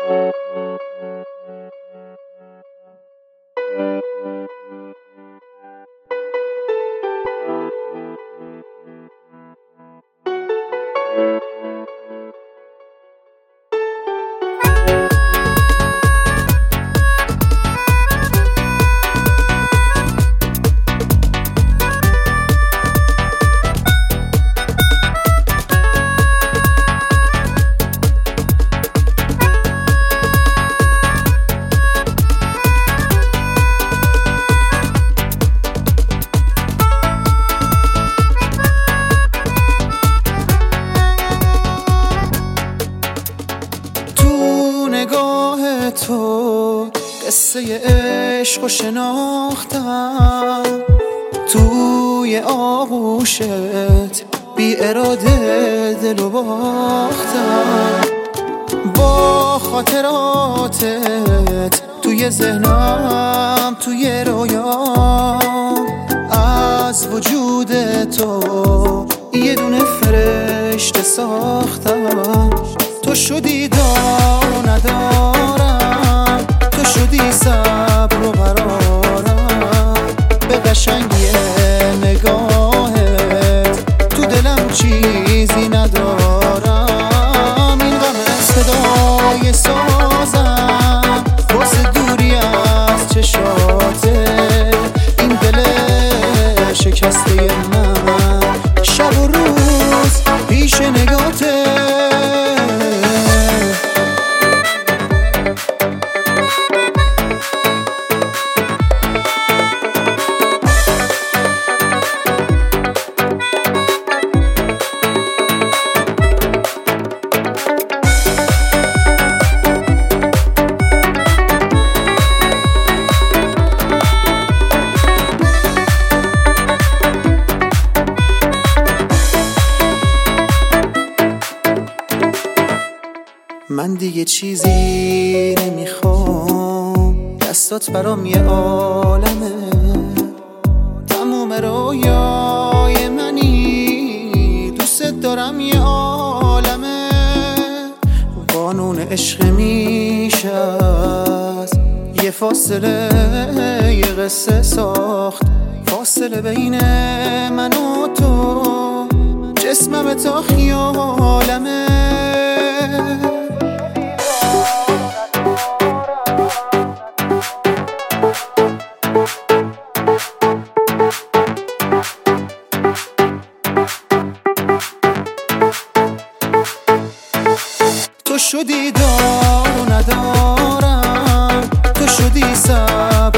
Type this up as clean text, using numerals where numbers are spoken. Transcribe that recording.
نگاه تو قصه عشق و شناختم، توی آغوشت بی اراده دلو باختم، با خاطراتت توی ذهنم توی رویام، از وجود تو یه دونه فرشته ساختم. تو شدی دار و ندارم، تو شدی صبر و قرارم، به قشنگی نگاهت تو دلم چیزی ندارم. این غم صدای سازم واسه دوری از چشاته، این دل شکسته من شب و روز پیش نگاته. من دیگه چیزی نمیخوام، دستات برام یه عالمه، تموم رویای منی، دوست دارم یه عالمه. قانون عشق میشست یه فاصله، یه قصه ساخت فاصله بین من و تو، جسمم تا خیالمه. تو شدی دار و ندارم، تو شدی صبر